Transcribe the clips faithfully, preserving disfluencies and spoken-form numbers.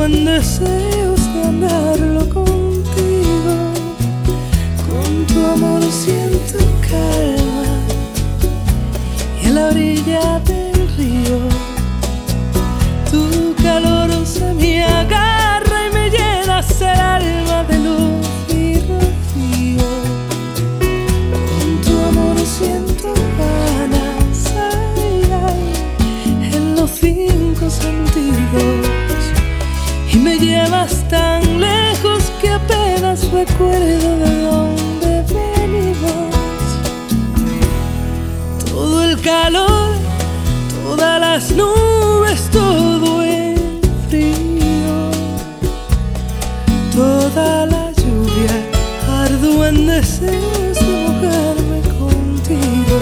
en deseos de andarlo contigo. Con tu amor siento calma y en la orilla del río tu calor se me agarra y me llenas el alma de luz y rocío. Con tu amor siento ganas, ay, ay, en los cinco sentidos. Y me llevas tan lejos que apenas recuerdo de dónde venimos. Todo el calor, todas las nubes, todo el frío, toda la lluvia, ardo en deseos de mojarme contigo.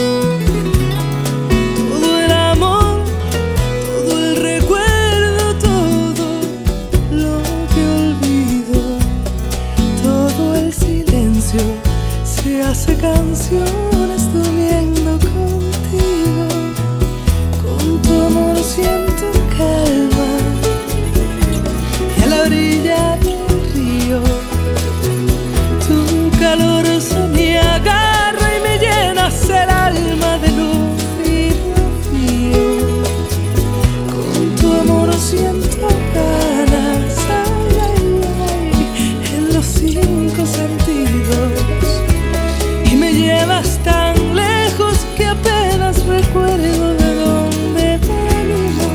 Se hace canciones durmiendo contigo. Con tu amor siento calma y a la orilla del río tu calor se me agarra y me llenas el alma de luz y rocío. Con tu amor siento ganas, ay, ay, ay, en los cinco sentidos. Me llevas tan lejos que apenas recuerdo de dónde venimos.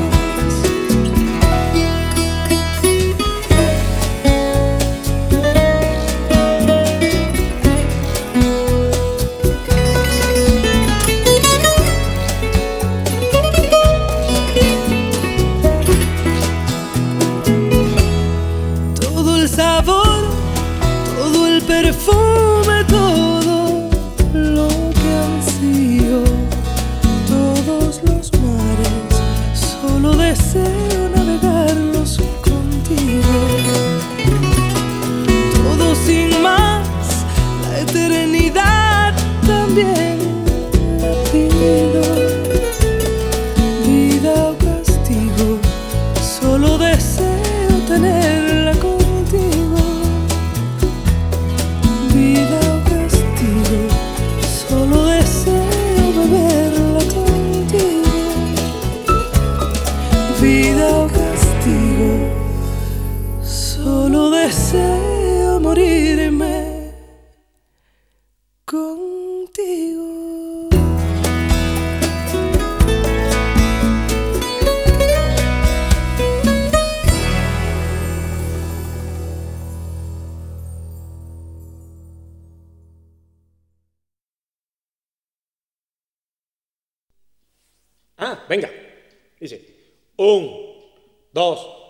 Todo el sabor, todo el perfume, todo deseo navegarlos contigo. Todo sin más, la eternidad también la pido. Vida o castigo, solo deseo tenerla contigo. Vida o castigo, solo deseo beberla contigo. Vida o castigo, solo deseo morirme contigo. Ah, venga, dice. Un, dos,